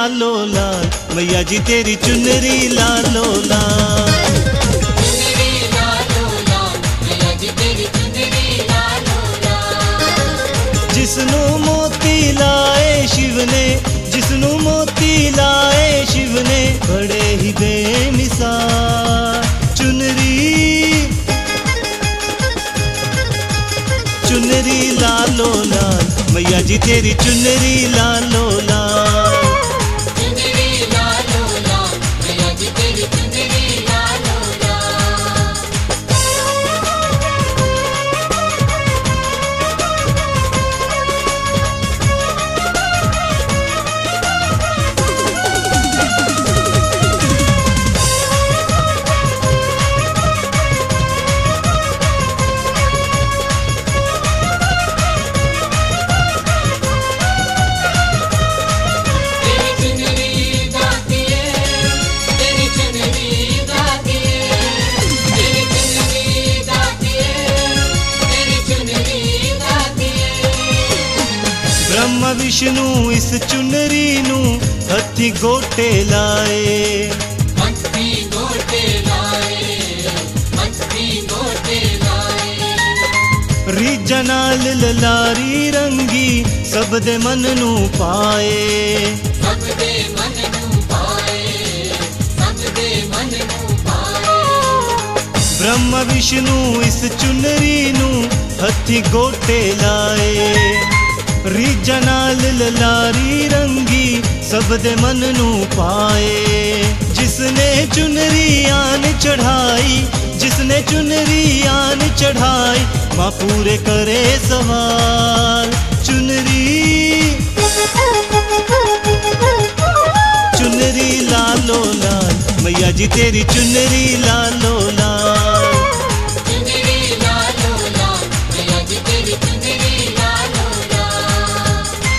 लालो लाल, मैया जी तेरी चुनरी लालो लाल। चुनरी लालो लाल, मैया जी तेरी चुनरी लालो लाल। जिसनू मोती लाए शिव ने, जिसनू मोती लाए शिव ने, बड़े ही बेमिसाल चुनरी, चुनरी लालो लाल, मैया जी तेरी चुनरी लालो लाल। चुनरी लालो लाल, मैया जी तेरी चुनरी लालो लाल। ब्रह्मा विष्णु इस चुनरी नू हथी गोटे लाए, हथी गोटे लाए, हथी गोटे लाए। रीझा नाल ललारी रंगी सब दे मन नू पाए, सब दे मन नू पाए, सब दे मन नू पाए। ब्रह्मा विष्णु इस चुनरी नू हथी गोटे लाए, रीझा नाल ललारी रंगी सब दे मन नू पाए। जिसने चुनरी आन चढ़ाई, जिसने चुनरी आन चढ़ाई, माँ पूरे करे सवाल चुनरी, चुनरी लालो लाल, मैया जी तेरी चुनरी लालो लाल। चुनरी लालो लाल, मैया जी तेरी चुनरी लालो लाल।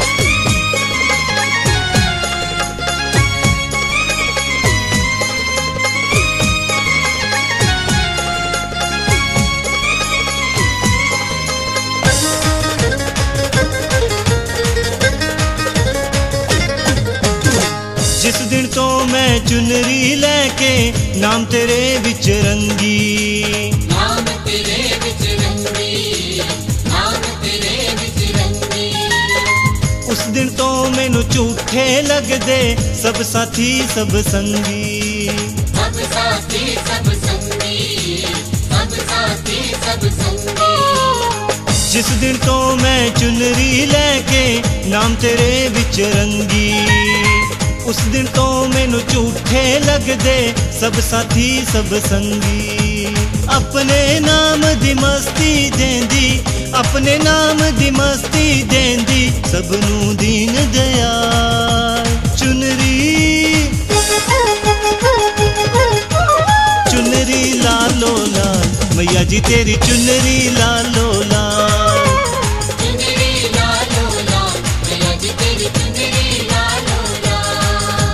जिस दिन तो मैं चुनरी लेके नाम तेरे विच रंगी, नाम तेरे विच रंगी, नाम तेरे विच रंगी। उस दिन तो मैनू झूठे लगदे सब साथी सब संगी, सब साथी सब संगी, सब साथी सब संगी। जिस दिन तो मैं चुनरी लेके नाम तेरे विच रंगी, उस दिन तो मैनू झूठे लगदे सब साथी सब संगी। अपने नाम दी मस्ती देंदी, अपने नाम दी मस्ती देंदी, सबनू दीन दयाल चुनरी, चुनरी लालो लाल, मैया जी तेरी चुनरी लालो लाल। चुनरी लालो लाल, मैया जी तेरी चुनरी लालो लाल।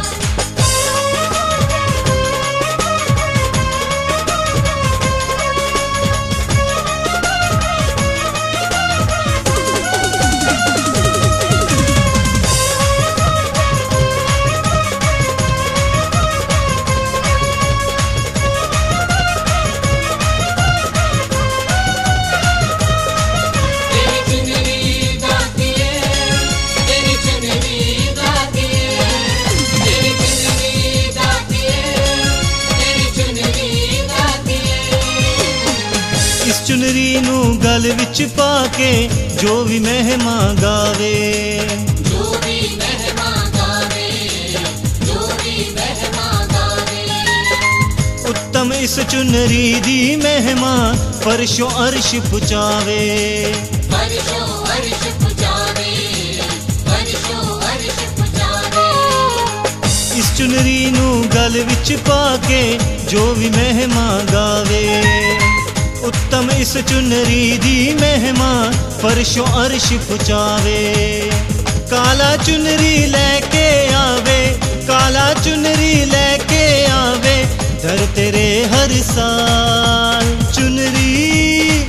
चुनरी नू गल विच पाके जो भी महिमा गावे, जो भी महिमा गावे, जो भी महिमा गावे। उत्तम इस चुनरी दी महिमा फर्शो अर्श पुचावे, फर्शो अर्श पुचावे, फर्शो अर्श पुचावे। इस चुनरी नू गल विच पाके जो भी महिमा गावे, उत्तम इस चुनरी दी महिमा फर्शो अर्श पुचावे। काला चुनरी लेके आवे, काला चुनरी लेके आवे, दर तेरे हर साल चुनरी,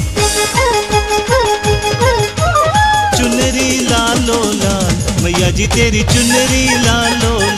चुनरी लालो लाल, मैया जी तेरी चुनरी लालो